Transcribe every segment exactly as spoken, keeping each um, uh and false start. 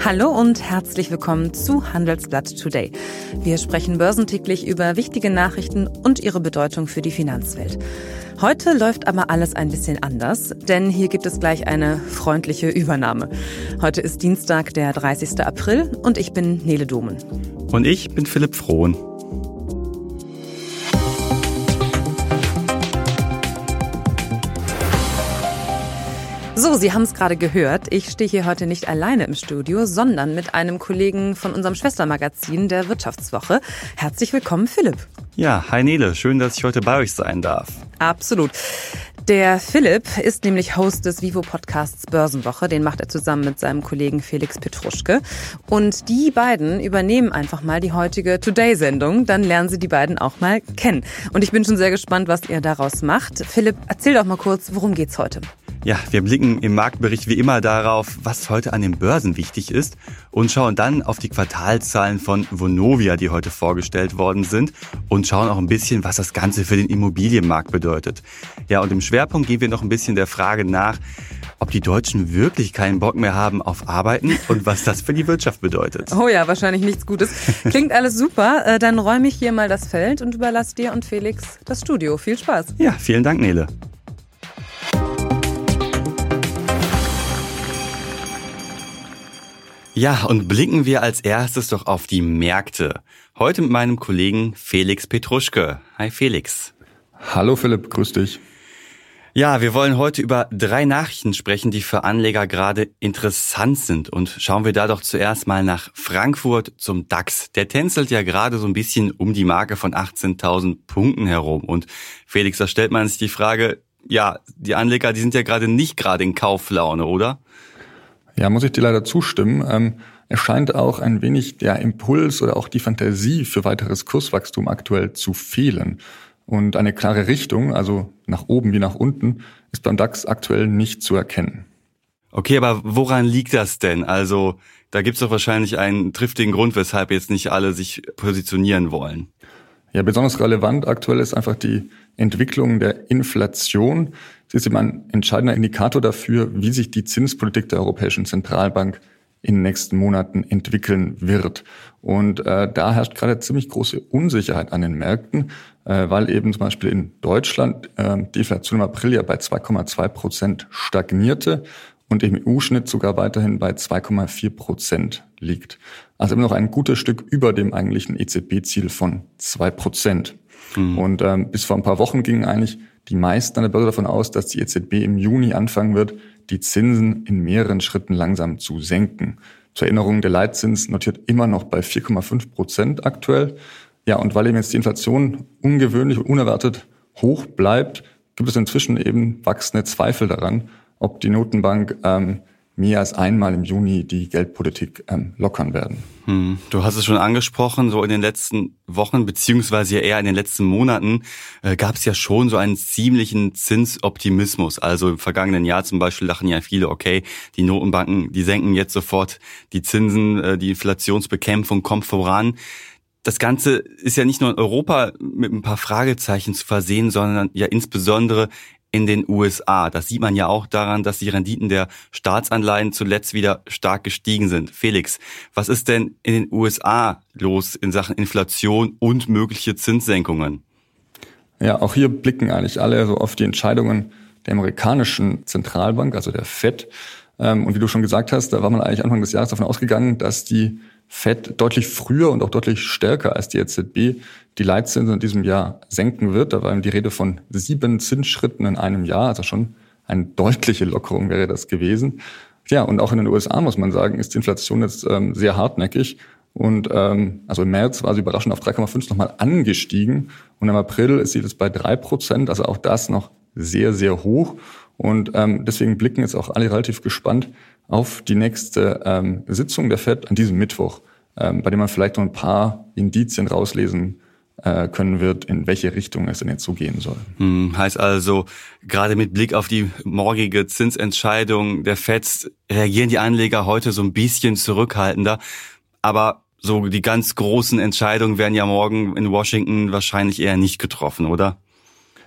Hallo und herzlich willkommen zu Handelsblatt Today. Wir sprechen börsentäglich über wichtige Nachrichten und ihre Bedeutung für die Finanzwelt. Heute läuft aber alles ein bisschen anders, denn hier gibt es gleich eine freundliche Übernahme. Heute ist Dienstag, der dreißigster April und ich bin Nele Domen. Und ich bin Philipp Frohn. So, Sie haben es gerade gehört. Ich stehe hier heute nicht alleine im Studio, sondern mit einem Kollegen von unserem Schwestermagazin der Wirtschaftswoche. Herzlich willkommen, Philipp. Ja, hi Nele, schön, dass ich heute bei euch sein darf. Absolut. Der Philipp ist nämlich Host des Vivo-Podcasts Börsenwoche. Den macht er zusammen mit seinem Kollegen Felix Petruschke. Und die beiden übernehmen einfach mal die heutige Today-Sendung. Dann lernen Sie die beiden auch mal kennen. Und ich bin schon sehr gespannt, was ihr daraus macht. Philipp, erzähl doch mal kurz, worum geht's heute? Ja, wir blicken im Marktbericht wie immer darauf, was heute an den Börsen wichtig ist und schauen dann auf die Quartalszahlen von Vonovia, die heute vorgestellt worden sind und schauen auch ein bisschen, was das Ganze für den Immobilienmarkt bedeutet. Ja, und im Schwerpunkt gehen wir noch ein bisschen der Frage nach, ob die Deutschen wirklich keinen Bock mehr haben auf Arbeiten und was das für die Wirtschaft bedeutet. Oh ja, wahrscheinlich nichts Gutes. Klingt alles super. Dann räume ich hier mal das Feld und überlasse dir und Felix das Studio. Viel Spaß. Ja, vielen Dank, Nele. Ja, und blicken wir als erstes doch auf die Märkte. Heute mit meinem Kollegen Felix Petruschke. Hi Felix. Hallo Philipp, grüß dich. Ja, wir wollen heute über drei Nachrichten sprechen, die für Anleger gerade interessant sind. Und schauen wir da doch zuerst mal nach Frankfurt zum DAX. Der tänzelt ja gerade so ein bisschen um die Marke von achtzehntausend Punkten herum. Und Felix, da stellt man sich die Frage, ja, die Anleger, die sind ja gerade nicht gerade in Kauflaune, oder? Ja, muss ich dir leider zustimmen. Ähm, es scheint auch ein wenig der Impuls oder auch die Fantasie für weiteres Kurswachstum aktuell zu fehlen. Und eine klare Richtung, also nach oben wie nach unten, ist beim DAX aktuell nicht zu erkennen. Okay, aber woran liegt das denn? Also da gibt's doch wahrscheinlich einen triftigen Grund, weshalb jetzt nicht alle sich positionieren wollen. Ja, besonders relevant aktuell ist einfach die Entwicklung der Inflation. Sie ist eben ein entscheidender Indikator dafür, wie sich die Zinspolitik der Europäischen Zentralbank in den nächsten Monaten entwickeln wird. Und äh, da herrscht gerade ziemlich große Unsicherheit an den Märkten, äh, weil eben zum Beispiel in Deutschland äh, die Inflation im April ja bei zwei Komma zwei Prozent stagnierte und im E U-Schnitt sogar weiterhin bei zwei Komma vier Prozent liegt. Also immer noch ein gutes Stück über dem eigentlichen E Z B-Ziel von zwei Prozent. Mhm. Und ähm, bis vor ein paar Wochen gingen eigentlich die meisten an der Börse davon aus, dass die E Z B im Juni anfangen wird, die Zinsen in mehreren Schritten langsam zu senken. Zur Erinnerung, der Leitzins notiert immer noch bei vier Komma fünf Prozent aktuell. Ja, und weil eben jetzt die Inflation ungewöhnlich und unerwartet hoch bleibt, gibt es inzwischen eben wachsende Zweifel daran, ob die Notenbank ähm, mehr als einmal im Juni die Geldpolitik ähm, lockern werden. Hm. Du hast es schon angesprochen, so in den letzten Wochen, beziehungsweise eher in den letzten Monaten, äh, gab es ja schon so einen ziemlichen Zinsoptimismus. Also im vergangenen Jahr zum Beispiel dachten ja viele, okay, die Notenbanken, die senken jetzt sofort die Zinsen, äh, die Inflationsbekämpfung kommt voran. Das Ganze ist ja nicht nur in Europa mit ein paar Fragezeichen zu versehen, sondern ja insbesondere in den U S A. Das sieht man ja auch daran, dass die Renditen der Staatsanleihen zuletzt wieder stark gestiegen sind. Felix, was ist denn in den U S A los in Sachen Inflation und mögliche Zinssenkungen? Ja, auch hier blicken eigentlich alle so auf die Entscheidungen der amerikanischen Zentralbank, also der Fed. Und wie du schon gesagt hast, da war man eigentlich Anfang des Jahres davon ausgegangen, dass die Fed deutlich früher und auch deutlich stärker als die E Z B die Leitzinsen in diesem Jahr senken wird. Da war die Rede von sieben Zinsschritten in einem Jahr, also schon eine deutliche Lockerung wäre das gewesen. Ja, und auch in den U S A, muss man sagen, ist die Inflation jetzt ähm, sehr hartnäckig. Und ähm, also im März war sie überraschend auf drei Komma fünf nochmal angestiegen. Und im April ist sie jetzt bei drei Prozent, also auch das noch sehr, sehr hoch. Und ähm, deswegen blicken jetzt auch alle relativ gespannt auf die nächste ähm, Sitzung der Fed an diesem Mittwoch, ähm, bei dem man vielleicht noch ein paar Indizien rauslesen äh, können wird, in welche Richtung es denn jetzt so gehen soll. Hm, heißt also, gerade mit Blick auf die morgige Zinsentscheidung der Fed reagieren die Anleger heute so ein bisschen zurückhaltender. Aber so die ganz großen Entscheidungen werden ja morgen in Washington wahrscheinlich eher nicht getroffen, oder?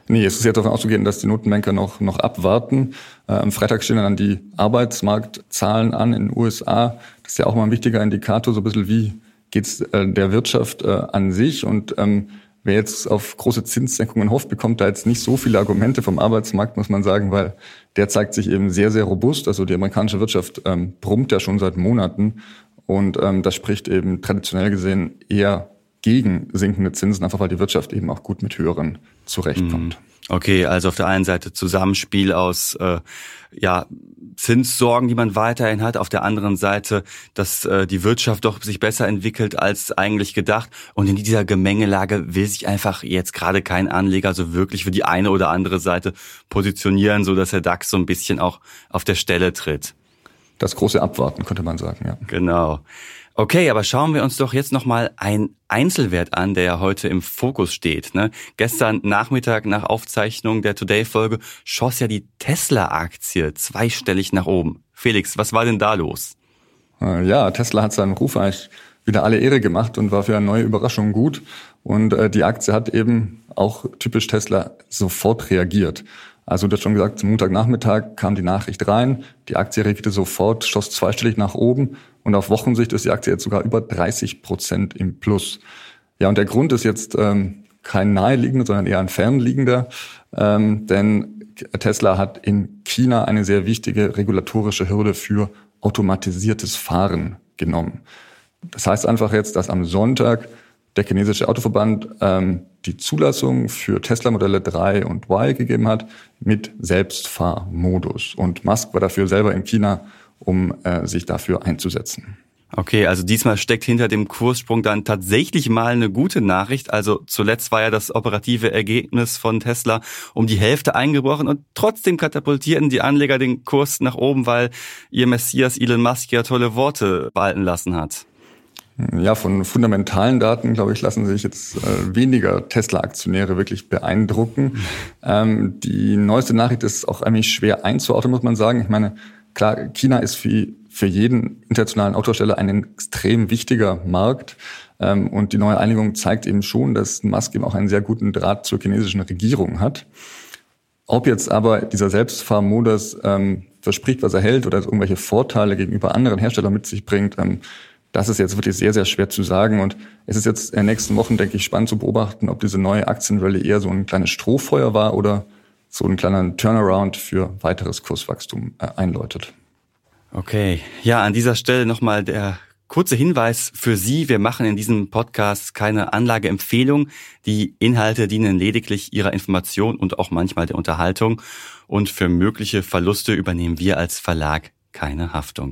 Nee, es ist jetzt davon auszugehen, dass die Notenbanker noch, noch abwarten. Äh, am Freitag stehen dann die Arbeitsmarktzahlen an in den U S A. Das ist ja auch mal ein wichtiger Indikator, so ein bisschen wie geht's äh, der Wirtschaft äh, an sich. Und ähm, wer jetzt auf große Zinssenkungen hofft, bekommt da jetzt nicht so viele Argumente vom Arbeitsmarkt, muss man sagen, weil der zeigt sich eben sehr, sehr robust. Also die amerikanische Wirtschaft ähm, brummt ja schon seit Monaten. Und ähm, das spricht eben traditionell gesehen eher gegen sinkende Zinsen, einfach weil die Wirtschaft eben auch gut mit höheren zurechtkommt. Okay, also auf der einen Seite Zusammenspiel aus äh, ja Zinssorgen, die man weiterhin hat, auf der anderen Seite, dass äh, die Wirtschaft doch sich besser entwickelt als eigentlich gedacht. Und in dieser Gemengelage will sich einfach jetzt gerade kein Anleger so wirklich für die eine oder andere Seite positionieren, so dass der DAX so ein bisschen auch auf der Stelle tritt. Das große Abwarten, könnte man sagen, ja. Genau. Okay, aber schauen wir uns doch jetzt nochmal einen Einzelwert an, der ja heute im Fokus steht. Ne? Gestern Nachmittag nach Aufzeichnung der Today-Folge schoss ja die Tesla-Aktie zweistellig nach oben. Felix, was war denn da los? Ja, Tesla hat seinen Ruf eigentlich wieder alle Ehre gemacht und war für eine neue Überraschung gut. Und äh, die Aktie hat eben auch typisch Tesla sofort reagiert. Also du hast schon gesagt, am Montagnachmittag kam die Nachricht rein, die Aktie reagierte sofort, schoss zweistellig nach oben und auf Wochensicht ist die Aktie jetzt sogar über dreißig Prozent im Plus. Ja, und der Grund ist jetzt ähm, kein naheliegender, sondern eher ein fernliegender, ähm, denn Tesla hat in China eine sehr wichtige regulatorische Hürde für automatisiertes Fahren genommen. Das heißt einfach jetzt, dass am Sonntag der chinesische Autoverband ähm, die Zulassung für Tesla-Modelle drei und Y gegeben hat mit Selbstfahrmodus. Und Musk war dafür selber in China, um äh, sich dafür einzusetzen. Okay, also diesmal steckt hinter dem Kurssprung dann tatsächlich mal eine gute Nachricht. Also zuletzt war ja das operative Ergebnis von Tesla um die Hälfte eingebrochen und trotzdem katapultierten die Anleger den Kurs nach oben, weil ihr Messias Elon Musk ja tolle Worte walten lassen hat. Ja, von fundamentalen Daten, glaube ich, lassen sich jetzt äh, weniger Tesla-Aktionäre wirklich beeindrucken. Ähm, die neueste Nachricht ist auch eigentlich schwer einzuordnen, muss man sagen. Ich meine, klar, China ist für, für jeden internationalen Autohersteller ein extrem wichtiger Markt. Ähm, und die neue Einigung zeigt eben schon, dass Musk eben auch einen sehr guten Draht zur chinesischen Regierung hat. Ob jetzt aber dieser Selbstfahrmodus ähm, verspricht, was er hält oder irgendwelche Vorteile gegenüber anderen Herstellern mit sich bringt, ähm, das ist jetzt wirklich sehr, sehr schwer zu sagen. Und es ist jetzt in den nächsten Wochen, denke ich, spannend zu beobachten, ob diese neue Aktienrallye eher so ein kleines Strohfeuer war oder so ein kleiner Turnaround für weiteres Kurswachstum äh, einläutet. Okay, ja, an dieser Stelle nochmal der kurze Hinweis für Sie. Wir machen in diesem Podcast keine Anlageempfehlung. Die Inhalte dienen lediglich Ihrer Information und auch manchmal der Unterhaltung. Und für mögliche Verluste übernehmen wir als Verlag keine Haftung.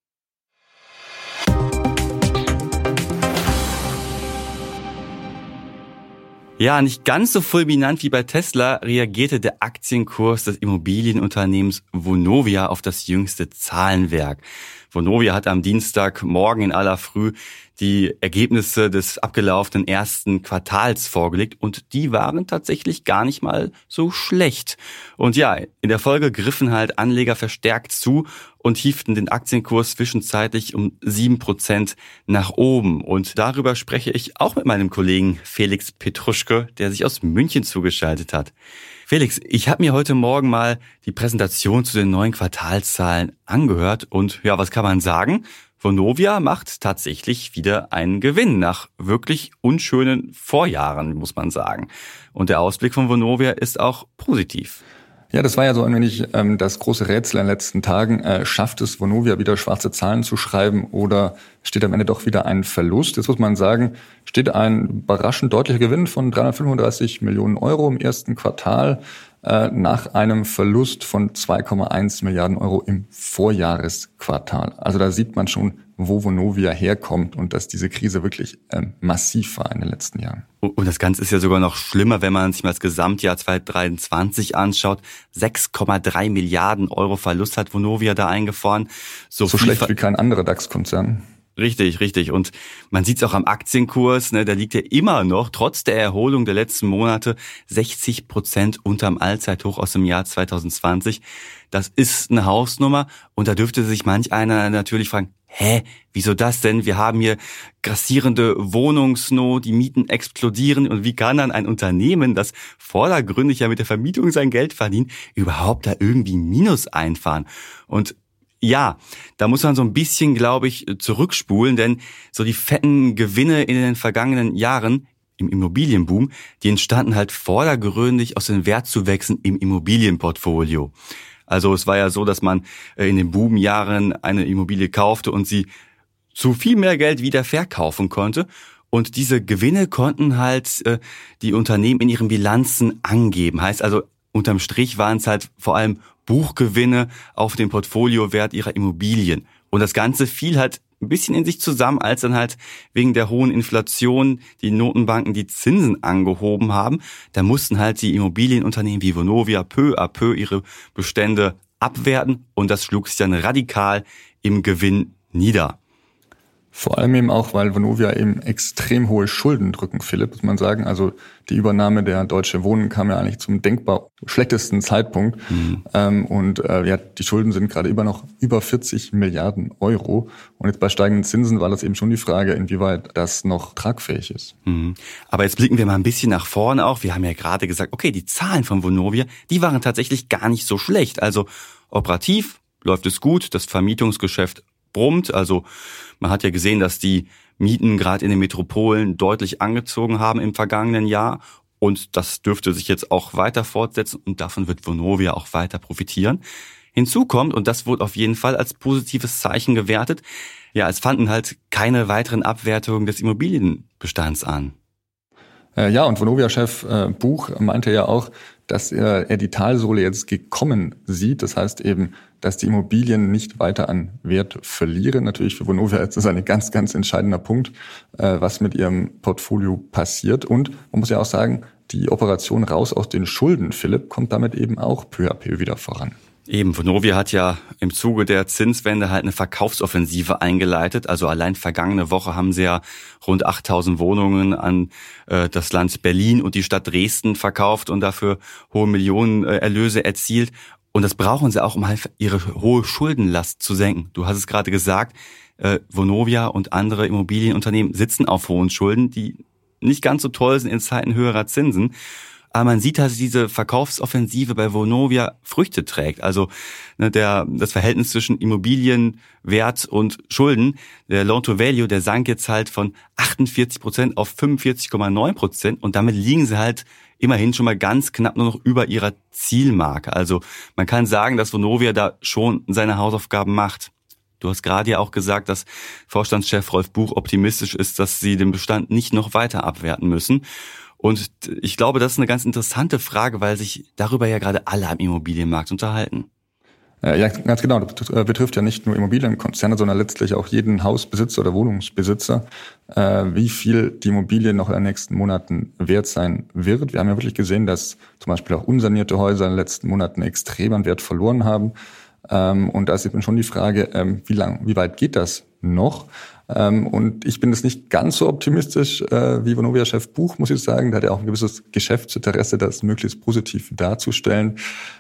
Ja, nicht ganz so fulminant wie bei Tesla reagierte der Aktienkurs des Immobilienunternehmens Vonovia auf das jüngste Zahlenwerk. Vonovia hat am Dienstagmorgen in aller Früh die Ergebnisse des abgelaufenen ersten Quartals vorgelegt und die waren tatsächlich gar nicht mal so schlecht. Und ja, in der Folge griffen halt Anleger verstärkt zu und hieften den Aktienkurs zwischenzeitlich um sieben Prozent nach oben. Und darüber spreche ich auch mit meinem Kollegen Felix Petruschke, der sich aus München zugeschaltet hat. Felix, ich habe mir heute Morgen mal die Präsentation zu den neuen Quartalszahlen angehört und ja, was kann man sagen? Vonovia macht tatsächlich wieder einen Gewinn nach wirklich unschönen Vorjahren, muss man sagen. Und der Ausblick von Vonovia ist auch positiv. Ja, das war ja so ein wenig ähm, das große Rätsel in den letzten Tagen. Äh, schafft es Vonovia wieder schwarze Zahlen zu schreiben oder steht am Ende doch wieder ein Verlust? Jetzt muss man sagen, steht ein überraschend deutlicher Gewinn von dreihundertfünfunddreißig Millionen Euro im ersten Quartal äh, nach einem Verlust von zwei Komma eins Milliarden Euro im Vorjahresquartal. Also da sieht man schon, wo Vonovia herkommt und dass diese Krise wirklich ähm, massiv war in den letzten Jahren. Und das Ganze ist ja sogar noch schlimmer, wenn man sich mal das Gesamtjahr zweitausenddreiundzwanzig anschaut. sechs Komma drei Milliarden Euro Verlust hat Vonovia da eingefahren. So, so schlecht wie kein anderer DAX-Konzern. Richtig, richtig. Und man sieht es auch am Aktienkurs, ne, da liegt er immer noch, trotz der Erholung der letzten Monate, sechzig Prozent unterm Allzeithoch aus dem Jahr zweitausendzwanzig. Das ist eine Hausnummer und da dürfte sich manch einer natürlich fragen, hä, wieso das denn? Wir haben hier grassierende Wohnungsnot, die Mieten explodieren und wie kann dann ein Unternehmen, das vordergründig ja mit der Vermietung sein Geld verdient, überhaupt da irgendwie Minus einfahren? Und ja, da muss man so ein bisschen, glaube ich, zurückspulen, denn so die fetten Gewinne in den vergangenen Jahren im Immobilienboom, die entstanden halt vordergründig aus den Wertzuwächsen im Immobilienportfolio. Also es war ja so, dass man in den Boomjahren eine Immobilie kaufte und sie zu viel mehr Geld wieder verkaufen konnte. Und diese Gewinne konnten halt äh, die Unternehmen in ihren Bilanzen angeben. Heißt also, unterm Strich waren es halt vor allem Buchgewinne auf den Portfoliowert ihrer Immobilien. Und das Ganze fiel halt ein bisschen in sich zusammen, als dann halt wegen der hohen Inflation die Notenbanken die Zinsen angehoben haben. Da mussten halt die Immobilienunternehmen wie Vonovia peu à peu ihre Bestände abwerten und das schlug sich dann radikal im Gewinn nieder. Vor allem eben auch, weil Vonovia eben extrem hohe Schulden drücken, Philipp, muss man sagen. Also die Übernahme der Deutsche Wohnen kam ja eigentlich zum denkbar schlechtesten Zeitpunkt. Mhm. Ähm, und äh, ja, die Schulden sind gerade immer noch über vierzig Milliarden Euro. Und jetzt bei steigenden Zinsen war das eben schon die Frage, inwieweit das noch tragfähig ist. Mhm. Aber jetzt blicken wir mal ein bisschen nach vorne auch. Wir haben ja gerade gesagt, okay, die Zahlen von Vonovia, die waren tatsächlich gar nicht so schlecht. Also operativ läuft es gut, das Vermietungsgeschäft brummt. Also man hat ja gesehen, dass die Mieten gerade in den Metropolen deutlich angezogen haben im vergangenen Jahr. Und das dürfte sich jetzt auch weiter fortsetzen und davon wird Vonovia auch weiter profitieren. Hinzu kommt, und das wurde auf jeden Fall als positives Zeichen gewertet, ja, es fanden halt keine weiteren Abwertungen des Immobilienbestands an. Äh, ja, und Vonovia-Chef äh, Buch meinte ja auch, dass er, er die Talsohle jetzt gekommen sieht. Das heißt eben, dass die Immobilien nicht weiter an Wert verlieren. Natürlich für Vonovia ist das ein ganz, ganz entscheidender Punkt, äh, was mit ihrem Portfolio passiert. Und man muss ja auch sagen, die Operation raus aus den Schulden, Philipp, kommt damit eben auch peu à peu wieder voran. Eben, Vonovia hat ja im Zuge der Zinswende halt eine Verkaufsoffensive eingeleitet. Also allein vergangene Woche haben sie ja rund achttausend Wohnungen an äh, das Land Berlin und die Stadt Dresden verkauft und dafür hohe Millionenerlöse erzielt. Und das brauchen sie auch, um halt ihre hohe Schuldenlast zu senken. Du hast es gerade gesagt, äh, Vonovia und andere Immobilienunternehmen sitzen auf hohen Schulden, die nicht ganz so toll sind in Zeiten höherer Zinsen. Aber man sieht, dass diese Verkaufsoffensive bei Vonovia Früchte trägt. Also ne, der das Verhältnis zwischen Immobilienwert und Schulden, der Loan-to-Value, der sank jetzt halt von achtundvierzig Prozent auf fünfundvierzig Komma neun Prozent und damit liegen sie halt immerhin schon mal ganz knapp nur noch über ihrer Zielmarke. Also man kann sagen, dass Vonovia da schon seine Hausaufgaben macht. Du hast gerade ja auch gesagt, dass Vorstandschef Rolf Buch optimistisch ist, dass sie den Bestand nicht noch weiter abwerten müssen. Und ich glaube, das ist eine ganz interessante Frage, weil sich darüber ja gerade alle am Immobilienmarkt unterhalten. Ja, ganz genau. Das betrifft ja nicht nur Immobilienkonzerne, sondern letztlich auch jeden Hausbesitzer oder Wohnungsbesitzer, wie viel die Immobilie noch in den nächsten Monaten wert sein wird. Wir haben ja wirklich gesehen, dass zum Beispiel auch unsanierte Häuser in den letzten Monaten extrem an Wert verloren haben. Und da ist eben schon die Frage, wie lang, wie weit geht das noch? Und ich bin jetzt nicht ganz so optimistisch wie Vonovia-Chef Buch, muss ich sagen. Da hat er auch ein gewisses Geschäftsinteresse, das möglichst positiv darzustellen.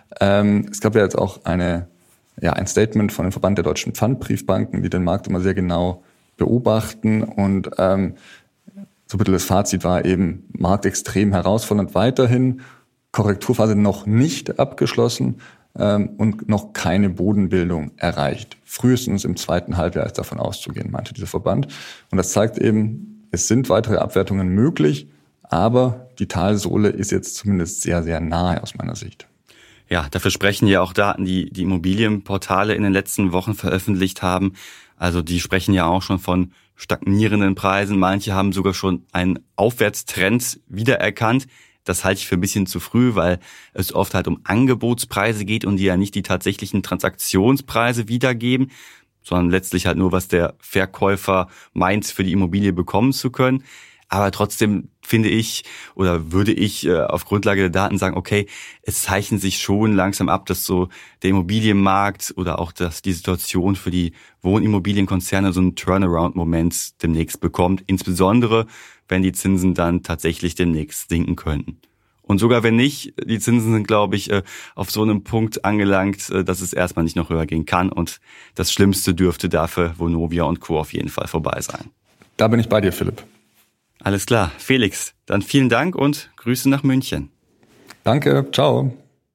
Es gab ja jetzt auch eine, ja, ein Statement von dem Verband der deutschen Pfandbriefbanken, die den Markt immer sehr genau beobachten. Und ähm, so bitte das Fazit war eben, Markt extrem herausfordernd weiterhin, Korrekturphase noch nicht abgeschlossen ähm, und noch keine Bodenbildung erreicht. Frühestens im zweiten Halbjahr ist davon auszugehen, meinte dieser Verband. Und das zeigt eben, es sind weitere Abwertungen möglich, aber die Talsohle ist jetzt zumindest sehr, sehr nahe aus meiner Sicht. Ja, dafür sprechen ja auch Daten, die die Immobilienportale in den letzten Wochen veröffentlicht haben. Also die sprechen ja auch schon von stagnierenden Preisen. Manche haben sogar schon einen Aufwärtstrend wiedererkannt. Das halte ich für ein bisschen zu früh, weil es oft halt um Angebotspreise geht und die ja nicht die tatsächlichen Transaktionspreise wiedergeben, sondern letztlich halt nur, was der Verkäufer meint, für die Immobilie bekommen zu können. Aber trotzdem finde ich oder würde ich äh, auf Grundlage der Daten sagen, okay, es zeichnet sich schon langsam ab, dass so der Immobilienmarkt oder auch dass die Situation für die Wohnimmobilienkonzerne so einen Turnaround-Moment demnächst bekommt, insbesondere wenn die Zinsen dann tatsächlich demnächst sinken könnten. Und sogar wenn nicht, die Zinsen sind, glaube ich, auf so einem Punkt angelangt, dass es erstmal nicht noch höher gehen kann. Und das Schlimmste dürfte dafür Vonovia und Co. auf jeden Fall vorbei sein. Da bin ich bei dir, Philipp. Alles klar. Felix, dann vielen Dank und Grüße nach München. Danke, ciao.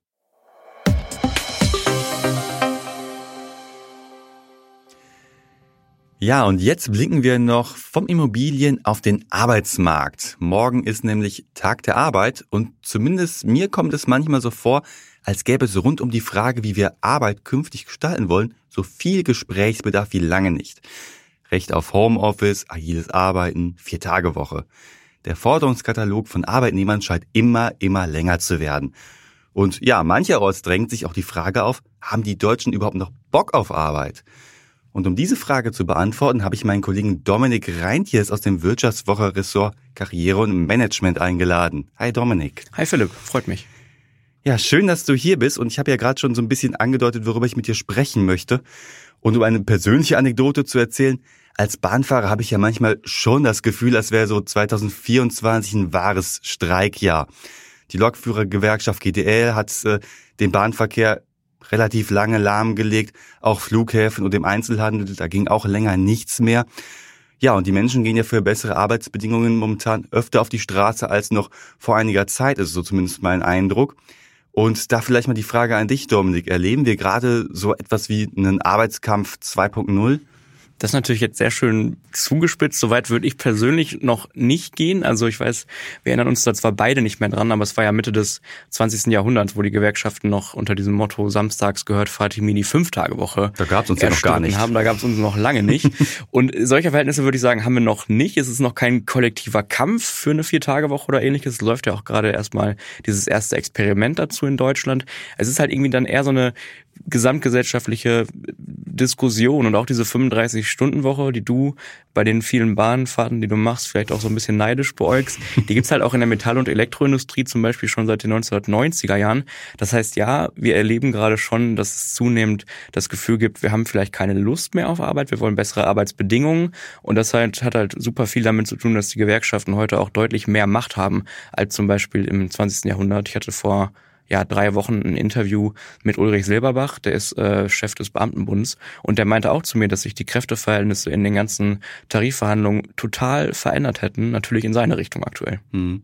Ja, und jetzt blicken wir noch vom Immobilien auf den Arbeitsmarkt. Morgen ist nämlich Tag der Arbeit und zumindest mir kommt es manchmal so vor, als gäbe es rund um die Frage, wie wir Arbeit künftig gestalten wollen, so viel Gesprächsbedarf wie lange nicht. Recht auf Homeoffice, agiles Arbeiten, Vier-Tage-Woche. Der Forderungskatalog von Arbeitnehmern scheint immer, immer länger zu werden. Und ja, mancherorts drängt sich auch die Frage auf, haben die Deutschen überhaupt noch Bock auf Arbeit? Und um diese Frage zu beantworten, habe ich meinen Kollegen Dominik Reintjes aus dem Wirtschaftswoche-Ressort Karriere und Management eingeladen. Hi Dominik. Hi Philipp, freut mich. Ja, schön, dass du hier bist. Und ich habe ja gerade schon so ein bisschen angedeutet, worüber ich mit dir sprechen möchte. Und um eine persönliche Anekdote zu erzählen, als Bahnfahrer habe ich ja manchmal schon das Gefühl, als wäre so zwanzig vierundzwanzig ein wahres Streikjahr. Die Lokführergewerkschaft G D L hat äh, den Bahnverkehr relativ lange lahmgelegt, auch Flughäfen und im Einzelhandel, da ging auch länger nichts mehr. Ja, und die Menschen gehen ja für bessere Arbeitsbedingungen momentan öfter auf die Straße als noch vor einiger Zeit, ist so zumindest mein Eindruck. Und da vielleicht mal die Frage an dich, Dominik, erleben wir gerade so etwas wie einen Arbeitskampf zwei Punkt null? Das ist natürlich jetzt sehr schön zugespitzt. Soweit würde ich persönlich noch nicht gehen. Also ich weiß, wir erinnern uns da zwar beide nicht mehr dran, aber es war ja Mitte des zwanzigsten Jahrhunderts, wo die Gewerkschaften noch unter diesem Motto Samstags gehört Fatimi die Fünf-Tage-Woche. Da gab es uns ja noch gar nicht. Haben. Da gab es uns noch lange nicht. Und solche Verhältnisse würde ich sagen, haben wir noch nicht. Es ist noch kein kollektiver Kampf für eine Vier-Tage-Woche oder ähnliches. Es läuft ja auch gerade erstmal dieses erste Experiment dazu in Deutschland. Es ist halt irgendwie dann eher so eine gesamtgesellschaftliche Diskussion und auch diese fünfunddreißig-Stunden-Woche, die du bei den vielen Bahnfahrten, die du machst, vielleicht auch so ein bisschen neidisch beäugst, die gibt's halt auch in der Metall- und Elektroindustrie zum Beispiel schon seit den neunzehnhundertneunziger Jahren. Das heißt, ja, wir erleben gerade schon, dass es zunehmend das Gefühl gibt, wir haben vielleicht keine Lust mehr auf Arbeit, wir wollen bessere Arbeitsbedingungen und das halt, hat halt super viel damit zu tun, dass die Gewerkschaften heute auch deutlich mehr Macht haben als zum Beispiel im zwanzigsten Jahrhundert. Ich hatte vor ja drei Wochen ein Interview mit Ulrich Silberbach, der ist äh, Chef des Beamtenbunds und der meinte auch zu mir, dass sich die Kräfteverhältnisse in den ganzen Tarifverhandlungen total verändert hätten, natürlich in seine Richtung aktuell. Hm.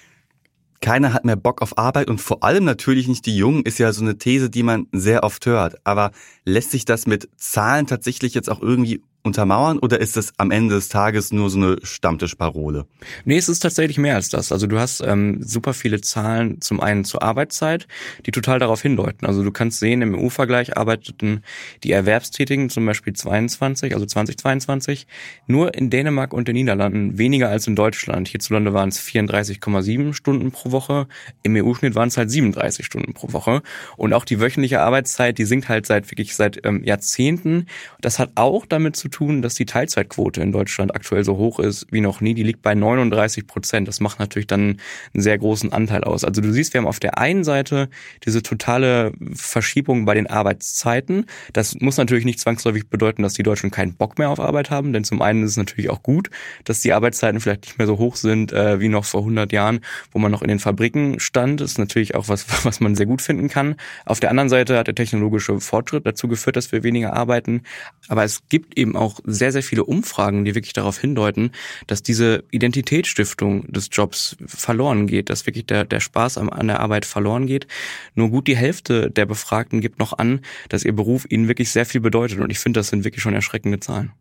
Keiner hat mehr Bock auf Arbeit und vor allem natürlich nicht die Jungen, ist ja so eine These, die man sehr oft hört. Aber lässt sich das mit Zahlen tatsächlich jetzt auch irgendwie untermauern oder ist das am Ende des Tages nur so eine Stammtischparole? Nee, es ist tatsächlich mehr als das. Also du hast ähm, super viele Zahlen zum einen zur Arbeitszeit, die total darauf hindeuten. Also du kannst sehen, im E U-Vergleich arbeiteten die Erwerbstätigen zum Beispiel zweiundzwanzig, also zweitausendzweiundzwanzig, nur in Dänemark und den Niederlanden weniger als in Deutschland. Hierzulande waren es vierunddreißig Komma sieben Stunden pro Woche, im E U-Schnitt waren es halt siebenunddreißig Stunden pro Woche. Und auch die wöchentliche Arbeitszeit, die sinkt halt seit wirklich seit ähm, Jahrzehnten. Das hat auch damit zu tun, dass die Teilzeitquote in Deutschland aktuell so hoch ist wie noch nie. Die liegt bei neununddreißig Prozent. Das macht natürlich dann einen sehr großen Anteil aus. Also du siehst, wir haben auf der einen Seite diese totale Verschiebung bei den Arbeitszeiten. Das muss natürlich nicht zwangsläufig bedeuten, dass die Deutschen keinen Bock mehr auf Arbeit haben, denn zum einen ist es natürlich auch gut, dass die Arbeitszeiten vielleicht nicht mehr so hoch sind äh, wie noch vor hundert Jahren, wo man noch in den Fabriken stand. Das ist natürlich auch was, was man sehr gut finden kann. Auf der anderen Seite hat der technologische Fortschritt dazu geführt, dass wir weniger arbeiten. Aber es gibt eben auch sehr, sehr viele Umfragen, die wirklich darauf hindeuten, dass diese Identitätsstiftung des Jobs verloren geht, dass wirklich der, der Spaß an der Arbeit verloren geht. Nur gut die Hälfte der Befragten gibt noch an, dass ihr Beruf ihnen wirklich sehr viel bedeutet. Und ich finde, das sind wirklich schon erschreckende Zahlen.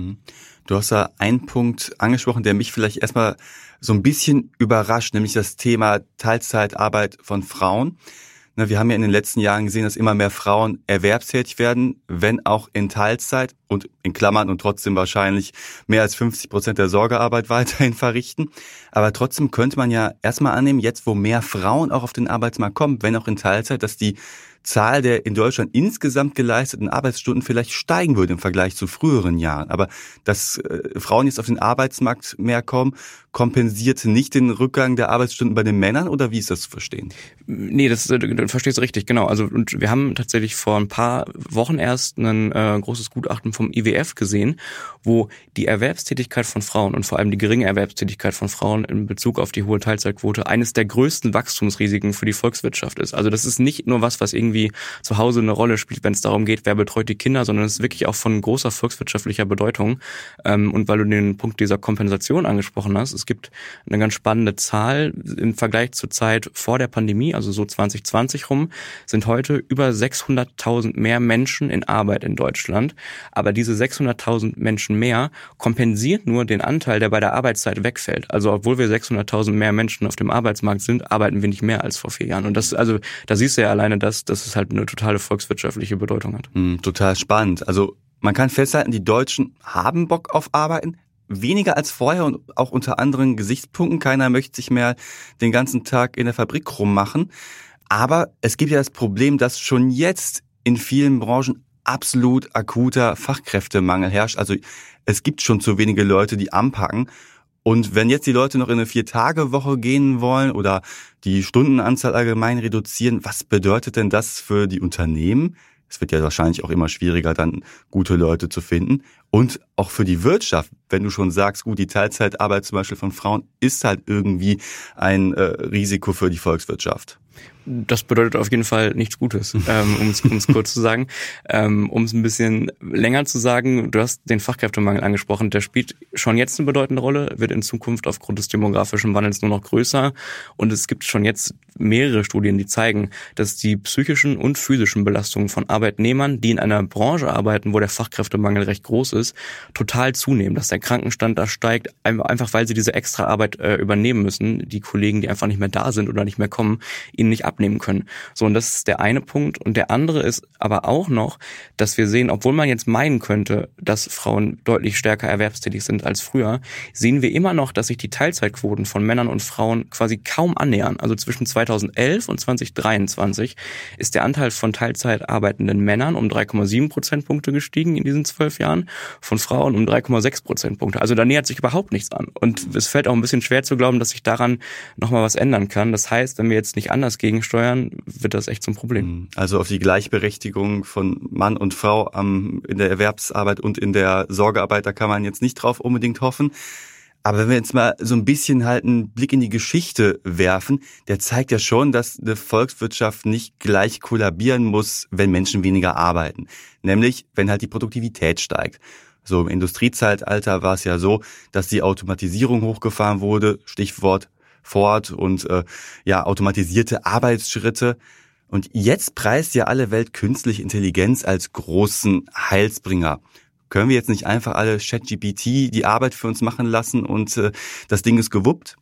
Du hast da einen Punkt angesprochen, der mich vielleicht erstmal so ein bisschen überrascht, nämlich das Thema Teilzeitarbeit von Frauen. Wir haben ja in den letzten Jahren gesehen, dass immer mehr Frauen erwerbstätig werden, wenn auch in Teilzeit und in Klammern und trotzdem wahrscheinlich mehr als fünfzig Prozent der Sorgearbeit weiterhin verrichten. Aber trotzdem könnte man ja erstmal annehmen, jetzt wo mehr Frauen auch auf den Arbeitsmarkt kommen, wenn auch in Teilzeit, dass die Zahl der in Deutschland insgesamt geleisteten Arbeitsstunden vielleicht steigen würde im Vergleich zu früheren Jahren. Aber dass äh, Frauen jetzt auf den Arbeitsmarkt mehr kommen, kompensiert nicht den Rückgang der Arbeitsstunden bei den Männern, oder wie ist das zu verstehen? Nee, das du verstehst du richtig, genau. Also und wir haben tatsächlich vor ein paar Wochen erst ein äh, großes Gutachten vom I W F gesehen, wo die Erwerbstätigkeit von Frauen und vor allem die geringe Erwerbstätigkeit von Frauen in Bezug auf die hohe Teilzeitquote eines der größten Wachstumsrisiken für die Volkswirtschaft ist. Also das ist nicht nur was, was irgendwie zu Hause eine Rolle spielt, wenn es darum geht, wer betreut die Kinder, sondern es ist wirklich auch von großer volkswirtschaftlicher Bedeutung. Ähm, und weil du den Punkt dieser Kompensation angesprochen hast, es gibt eine ganz spannende Zahl im Vergleich zur Zeit vor der Pandemie, also so zwanzig zwanzig rum, sind heute über sechshunderttausend mehr Menschen in Arbeit in Deutschland. Aber diese sechshunderttausend Menschen mehr kompensieren nur den Anteil, der bei der Arbeitszeit wegfällt. Also obwohl wir sechshunderttausend mehr Menschen auf dem Arbeitsmarkt sind, arbeiten wir nicht mehr als vor vier Jahren. Und das, also da siehst du ja alleine, dass, dass es halt eine totale volkswirtschaftliche Bedeutung hat. Mm, total spannend. Also man kann festhalten, die Deutschen haben Bock auf Arbeiten. Weniger als vorher und auch unter anderen Gesichtspunkten. Keiner möchte sich mehr den ganzen Tag in der Fabrik rummachen. Aber es gibt ja das Problem, dass schon jetzt in vielen Branchen absolut akuter Fachkräftemangel herrscht. Also es gibt schon zu wenige Leute, die anpacken. Und wenn jetzt die Leute noch in eine Vier-Tage-Woche gehen wollen oder die Stundenanzahl allgemein reduzieren, was bedeutet denn das für die Unternehmen? Es wird ja wahrscheinlich auch immer schwieriger, dann gute Leute zu finden. Und auch für die Wirtschaft, wenn du schon sagst, gut, die Teilzeitarbeit zum Beispiel von Frauen ist halt irgendwie ein äh, Risiko für die Volkswirtschaft. Das bedeutet auf jeden Fall nichts Gutes, ähm, um es kurz zu sagen. Ähm, um es ein bisschen länger zu sagen, du hast den Fachkräftemangel angesprochen, der spielt schon jetzt eine bedeutende Rolle, wird in Zukunft aufgrund des demografischen Wandels nur noch größer. Und es gibt schon jetzt mehrere Studien, die zeigen, dass die psychischen und physischen Belastungen von Arbeitnehmern, die in einer Branche arbeiten, wo der Fachkräftemangel recht groß ist, total zunehmen, dass der Krankenstand da steigt, einfach weil sie diese extra Arbeit äh, übernehmen müssen, die Kollegen, die einfach nicht mehr da sind oder nicht mehr kommen, ihnen nicht abnehmen können. So, und das ist der eine Punkt. Und der andere ist aber auch noch, dass wir sehen, obwohl man jetzt meinen könnte, dass Frauen deutlich stärker erwerbstätig sind als früher, sehen wir immer noch, dass sich die Teilzeitquoten von Männern und Frauen quasi kaum annähern. Also zwischen zweitausendelf und zweitausenddreiundzwanzig ist der Anteil von Teilzeit arbeitenden Männern um drei Komma sieben Prozentpunkte gestiegen in diesen zwölf Jahren, von Frauen um drei Komma sechs Prozentpunkte. Also da nähert sich überhaupt nichts an. Und es fällt auch ein bisschen schwer zu glauben, dass sich daran nochmal was ändern kann. Das heißt, wenn wir jetzt nicht anders gegensteuern, wird das echt zum Problem. Also auf die Gleichberechtigung von Mann und Frau am, in der Erwerbsarbeit und in der Sorgearbeit, da kann man jetzt nicht drauf unbedingt hoffen. Aber wenn wir jetzt mal so ein bisschen halt einen Blick in die Geschichte werfen, der zeigt ja schon, dass eine Volkswirtschaft nicht gleich kollabieren muss, wenn Menschen weniger arbeiten. Nämlich, wenn halt die Produktivität steigt. So im Industriezeitalter war es ja so, dass die Automatisierung hochgefahren wurde, Stichwort Ford und äh, ja automatisierte Arbeitsschritte. Und jetzt preist ja alle Welt künstliche Intelligenz als großen Heilsbringer. Können wir jetzt nicht einfach alle ChatGPT die Arbeit für uns machen lassen und äh, das Ding ist gewuppt?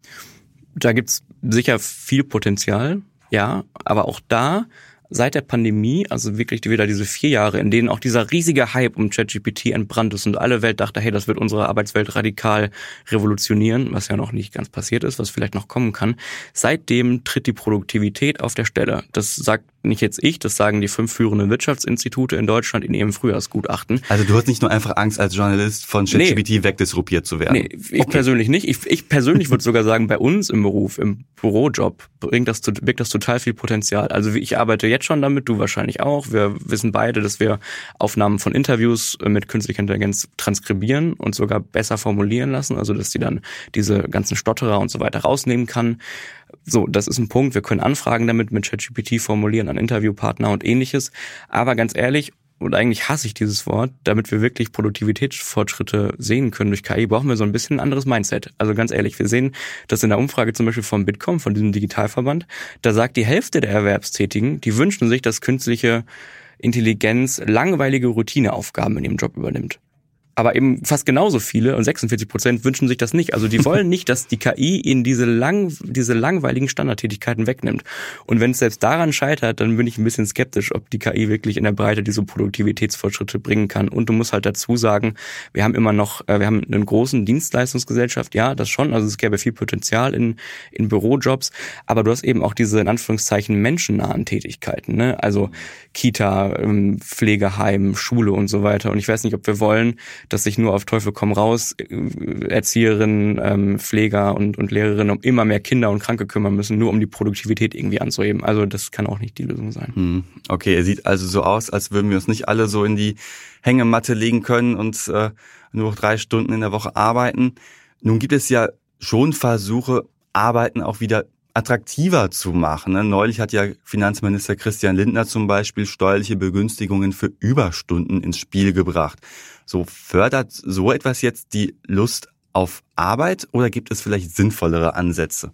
Da gibt's sicher viel Potenzial, ja, aber auch da seit der Pandemie, also wirklich wieder diese vier Jahre, in denen auch dieser riesige Hype um ChatGPT entbrannt ist und alle Welt dachte, hey, das wird unsere Arbeitswelt radikal revolutionieren, was ja noch nicht ganz passiert ist, was vielleicht noch kommen kann. Seitdem tritt die Produktivität auf der Stelle. Das sagt nicht jetzt ich, das sagen die fünf führenden Wirtschaftsinstitute in Deutschland in ihrem Frühjahrsgutachten. Also du hast nicht nur einfach Angst, als Journalist von ChatGPT nee. wegdisruptiert zu werden? Nee, ich okay. persönlich nicht. Ich, ich persönlich würde sogar sagen, bei uns im Beruf, im Bürojob, bringt das, birgt das total viel Potenzial. Also ich arbeite jetzt schon damit, du wahrscheinlich auch. Wir wissen beide, dass wir Aufnahmen von Interviews mit künstlicher Intelligenz transkribieren und sogar besser formulieren lassen, also dass die dann diese ganzen Stotterer und so weiter rausnehmen kann. So, das ist ein Punkt. Wir können Anfragen damit mit ChatGPT formulieren an Interviewpartner und ähnliches. Aber ganz ehrlich, und eigentlich hasse ich dieses Wort, damit wir wirklich Produktivitätsfortschritte sehen können durch K I, brauchen wir so ein bisschen ein anderes Mindset. Also ganz ehrlich, wir sehen das in der Umfrage zum Beispiel vom Bitkom, von diesem Digitalverband. Da sagt die Hälfte der Erwerbstätigen, die wünschen sich, dass künstliche Intelligenz langweilige Routineaufgaben in ihrem Job übernimmt. Aber eben fast genauso viele, und sechsundvierzig Prozent wünschen sich das nicht. Also die wollen nicht, dass die K I ihnen diese lang, diese langweiligen Standardtätigkeiten wegnimmt. Und wenn es selbst daran scheitert, dann bin ich ein bisschen skeptisch, ob die K I wirklich in der Breite diese Produktivitätsfortschritte bringen kann. Und du musst halt dazu sagen, wir haben immer noch, wir haben einen großen Dienstleistungsgesellschaft, ja, das schon. Also es gäbe viel Potenzial in, in Bürojobs. Aber du hast eben auch diese, in Anführungszeichen, menschennahen Tätigkeiten, ne? Also Kita, Pflegeheim, Schule und so weiter. Und ich weiß nicht, ob wir wollen, dass sich nur auf Teufel komm raus Erzieherinnen, ähm, Pfleger und, und Lehrerinnen um immer mehr Kinder und Kranke kümmern müssen, nur um die Produktivität irgendwie anzuheben. Also das kann auch nicht die Lösung sein. Okay, er sieht also so aus, als würden wir uns nicht alle so in die Hängematte legen können und äh, nur noch drei Stunden in der Woche arbeiten. Nun gibt es ja schon Versuche, Arbeiten auch wieder attraktiver zu machen. Neulich hat ja Finanzminister Christian Lindner zum Beispiel steuerliche Begünstigungen für Überstunden ins Spiel gebracht. So, fördert so etwas jetzt die Lust auf Arbeit oder gibt es vielleicht sinnvollere Ansätze?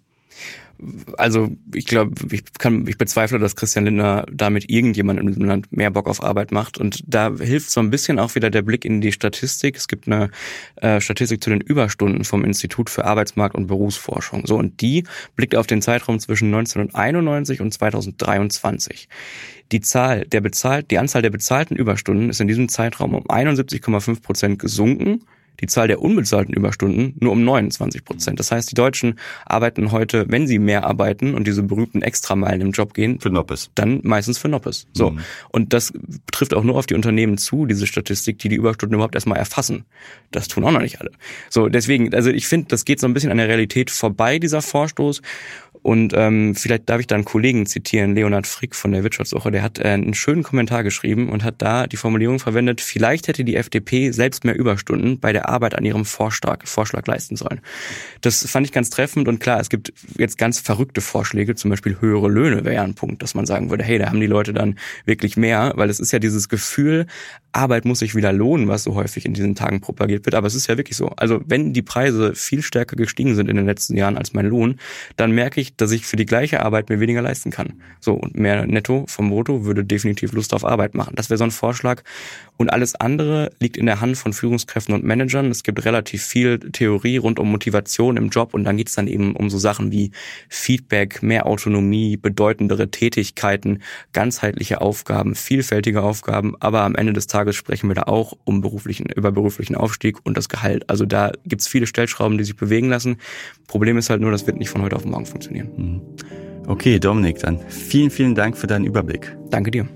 Also ich glaube, ich kann, ich bezweifle, dass Christian Lindner damit irgendjemand in diesem Land mehr Bock auf Arbeit macht. Und da hilft so ein bisschen auch wieder der Blick in die Statistik. Es gibt eine äh, Statistik zu den Überstunden vom Institut für Arbeitsmarkt- und Berufsforschung. So, und die blickt auf den Zeitraum zwischen neunzehnhunderteinundneunzig und zweitausenddreiundzwanzig. Die Zahl der bezahlt, die Anzahl der bezahlten Überstunden ist in diesem Zeitraum um einundsiebzig Komma fünf Prozent gesunken. Die Zahl der unbezahlten Überstunden nur um neunundzwanzig Prozent. Das heißt, die Deutschen arbeiten heute, wenn sie mehr arbeiten und diese berühmten Extrameilen im Job gehen, für Noppes. Dann meistens für Noppes. So. Mhm. Und das trifft auch nur auf die Unternehmen zu, diese Statistik, die die Überstunden überhaupt erstmal erfassen. Das tun auch noch nicht alle. So, deswegen, also ich finde, das geht so ein bisschen an der Realität vorbei, dieser Vorstoß. Und ähm, vielleicht darf ich da einen Kollegen zitieren, Leonhard Frick von der Wirtschaftswoche, der hat äh, einen schönen Kommentar geschrieben und hat da die Formulierung verwendet, vielleicht hätte die F D P selbst mehr Überstunden bei der Arbeit an ihrem Vorschlag, Vorschlag leisten sollen. Das fand ich ganz treffend und klar, es gibt jetzt ganz verrückte Vorschläge, zum Beispiel höhere Löhne wäre ja ein Punkt, dass man sagen würde, hey, da haben die Leute dann wirklich mehr, weil es ist ja dieses Gefühl, Arbeit muss sich wieder lohnen, was so häufig in diesen Tagen propagiert wird, aber es ist ja wirklich so. Also wenn die Preise viel stärker gestiegen sind in den letzten Jahren als mein Lohn, dann merke ich, dass ich für die gleiche Arbeit mir weniger leisten kann. So, und mehr Netto vom Brutto würde definitiv Lust auf Arbeit machen. Das wäre so ein Vorschlag. Und alles andere liegt in der Hand von Führungskräften und Managern. Es gibt relativ viel Theorie rund um Motivation im Job und dann geht es dann eben um so Sachen wie Feedback, mehr Autonomie, bedeutendere Tätigkeiten, ganzheitliche Aufgaben, vielfältige Aufgaben, aber am Ende des Tages sprechen wir da auch um beruflichen, über beruflichen Aufstieg und das Gehalt. Also da gibt es viele Stellschrauben, die sich bewegen lassen. Problem ist halt nur, das wird nicht von heute auf morgen funktionieren. Okay, Dominik, dann vielen, vielen Dank für deinen Überblick. Danke dir.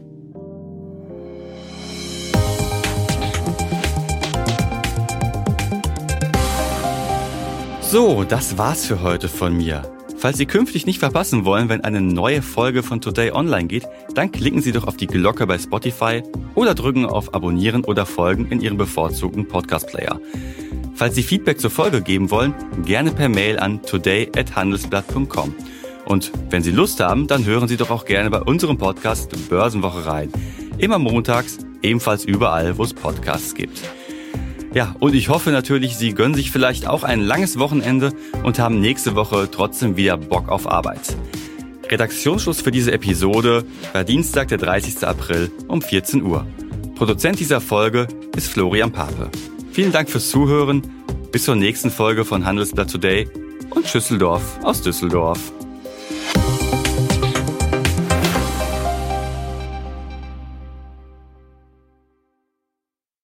So, das war's für heute von mir. Falls Sie künftig nicht verpassen wollen, wenn eine neue Folge von Today online geht, dann klicken Sie doch auf die Glocke bei Spotify oder drücken auf Abonnieren oder Folgen in Ihrem bevorzugten Podcast-Player. Falls Sie Feedback zur Folge geben wollen, gerne per Mail an today at handelsblatt punkt com. Und wenn Sie Lust haben, dann hören Sie doch auch gerne bei unserem Podcast Börsenwoche rein. Immer montags, ebenfalls überall, wo es Podcasts gibt. Ja, und ich hoffe natürlich, Sie gönnen sich vielleicht auch ein langes Wochenende und haben nächste Woche trotzdem wieder Bock auf Arbeit. Redaktionsschluss für diese Episode war Dienstag, der dreißigster April um vierzehn Uhr. Produzent dieser Folge ist Florian Pape. Vielen Dank fürs Zuhören, bis zur nächsten Folge von Handelsblatt Today und Schüsseldorf aus Düsseldorf.